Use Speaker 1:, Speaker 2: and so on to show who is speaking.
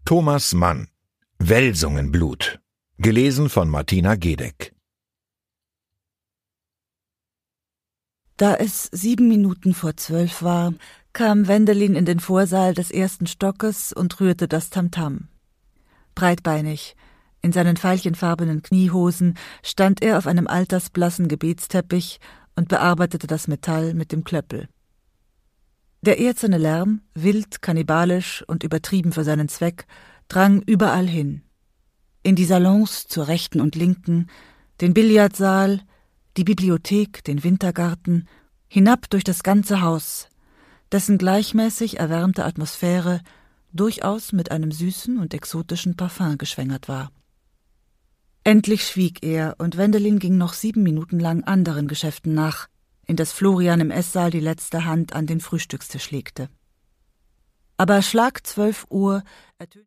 Speaker 1: Thomas Mann. Welsungenblut. Gelesen von Martina Gedeck.
Speaker 2: Da es 7 Minuten vor 12 war, kam Wendelin in den Vorsaal des 1. Stockes und rührte das Tamtam. Breitbeinig, in seinen veilchenfarbenen Kniehosen, stand er auf einem altersblassen Gebetsteppich und bearbeitete das Metall mit dem Klöppel. Der erzerne Lärm, wild, kannibalisch und übertrieben für seinen Zweck, drang überall hin. In die Salons zur Rechten und Linken, den Billardsaal, die Bibliothek, den Wintergarten, hinab durch das ganze Haus, dessen gleichmäßig erwärmte Atmosphäre durchaus mit einem süßen und exotischen Parfum geschwängert war. Endlich schwieg er, und Wendelin ging noch 7 Minuten lang anderen Geschäften nach, in das Florian im Esssaal die letzte Hand an den Frühstückstisch legte. Aber Schlag 12 Uhr ertönte